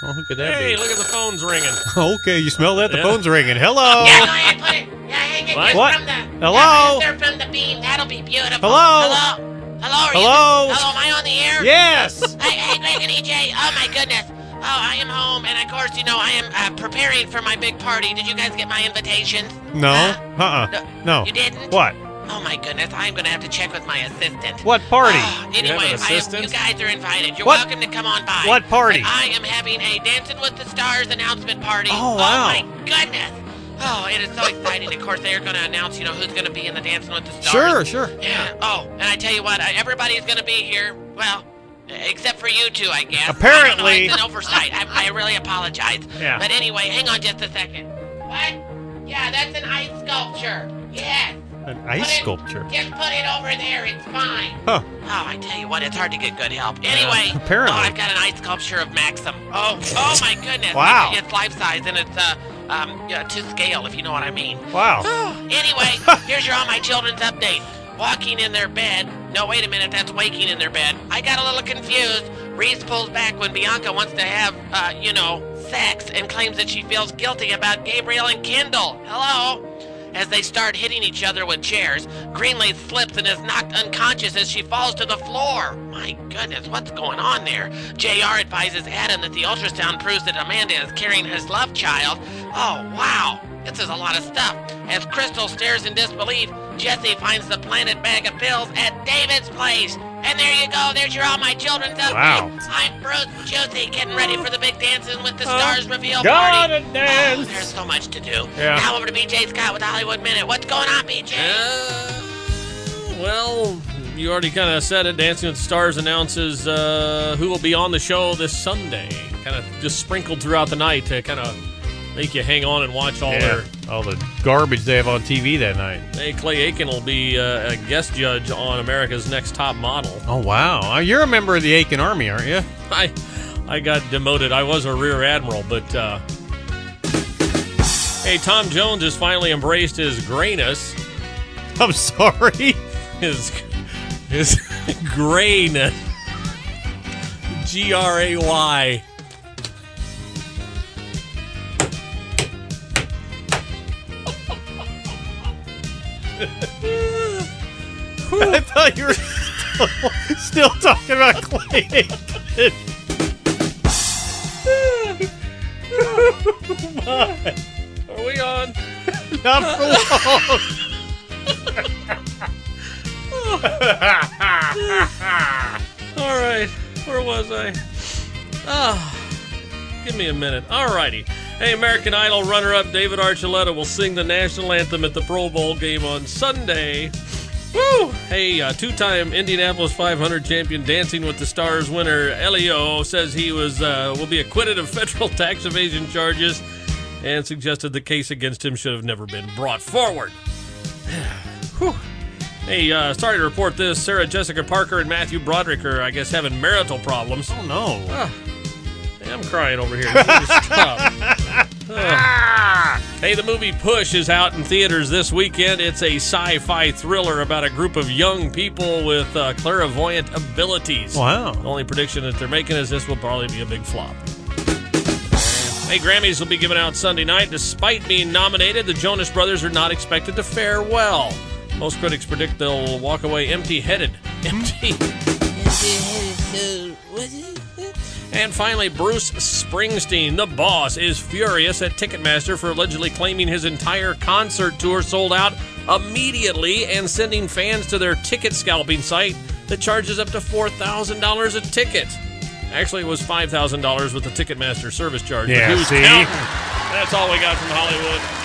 Oh, who could that be? Hey, look at the phone's ringing. Okay, you smell that? The phone's ringing. Hello. Yeah, go ahead, put it. Yeah, hang it just What? from the. Hello? They're from the beam. That'll be beautiful. Hello? Hello. Hello. Are Hello? You, hello. Am I on the air? Yes. Hey, Greg and EJ. Oh my goodness. Oh, I am home, and of course, I am preparing for my big party. Did you guys get my invitations? No. No. You didn't? What? Oh my goodness, I'm gonna have to check with my assistant. What party? Anyway, an assistant? you guys are invited. You're What? welcome to come on by. What party? But I am having a Dancing with the Stars announcement party. Oh, wow. Oh my goodness. Oh, it is so exciting. Of course, they are going to announce, who's going to be in the Dancing with the Stars. Sure. Yeah. Oh, and I tell you what, everybody's going to be here. Well, except for you two, I guess. Apparently. I don't know, it's an oversight. I really apologize. Yeah. But anyway, hang on just a second. What? Yeah, that's an ice sculpture. Yes. An ice sculpture. Just put it over there. It's fine. Huh. Oh, I tell you what, it's hard to get good help. Anyway, apparently. I've got an ice sculpture of Maxim. Oh my goodness. Wow. It's life size and it's to scale, if you know what I mean. Wow. Anyway, here's your All My Children's update. Walking in their bed. No, wait a minute, that's waking in their bed. I got a little confused. Reese pulls back when Bianca wants to have, sex and claims that she feels guilty about Gabriel and Kendall. Hello? As they start hitting each other with chairs, Greenlee slips and is knocked unconscious as she falls to the floor. My goodness, what's going on there? JR advises Adam that the ultrasound proves that Amanda is carrying his love child. Oh, wow. This is a lot of stuff. As Crystal stares in disbelief, Jesse finds the planted bag of pills at David's place. And there you go. There's your All My Children's update. Wow. I'm Bruce Juicy, getting ready for the big Dancing with the Stars reveal Gotta party. dance. Oh, there's so much to do. Yeah. Now over to BJ Scott with the Hollywood Minute. What's going on, BJ? Well, you already kind of said it. Dancing with the Stars announces who will be on the show this Sunday. Kind of just sprinkled throughout the night to kind of make you hang on and watch all the garbage they have on TV that night. Hey, Clay Aiken will be a guest judge on America's Next Top Model. Oh, wow. You're a member of the Aiken Army, aren't you? I got demoted. I was a rear admiral, but hey, Tom Jones has finally embraced his grayness. I'm sorry. His grayness. Gray. I thought you were still talking about Clay Aiken. Are we on? Not for long. All right. Where was I? Give me a minute. All righty. Hey, American Idol runner-up David Archuleta will sing the national anthem at the Pro Bowl game on Sunday. Woo! Hey, two-time Indianapolis 500 champion Dancing with the Stars winner Elio says he will be acquitted of federal tax evasion charges and suggested the case against him should have never been brought forward. Whew. Hey, sorry to report this. Sarah Jessica Parker and Matthew Broderick are, I guess, having marital problems. Oh, no. Hey, I'm crying over here. Hey, the movie Push is out in theaters this weekend. It's a sci-fi thriller about a group of young people with clairvoyant abilities. Wow. The only prediction that they're making is this will probably be a big flop. Hey, Grammys will be given out Sunday night. Despite being nominated, the Jonas Brothers are not expected to fare well. Most critics predict they'll walk away empty-headed. And finally, Bruce Springsteen, the boss, is furious at Ticketmaster for allegedly claiming his entire concert tour sold out immediately and sending fans to their ticket scalping site that charges up to $4,000 a ticket. Actually, it was $5,000 with the Ticketmaster service charge. Yeah, But who's see? counting? That's all we got from Hollywood.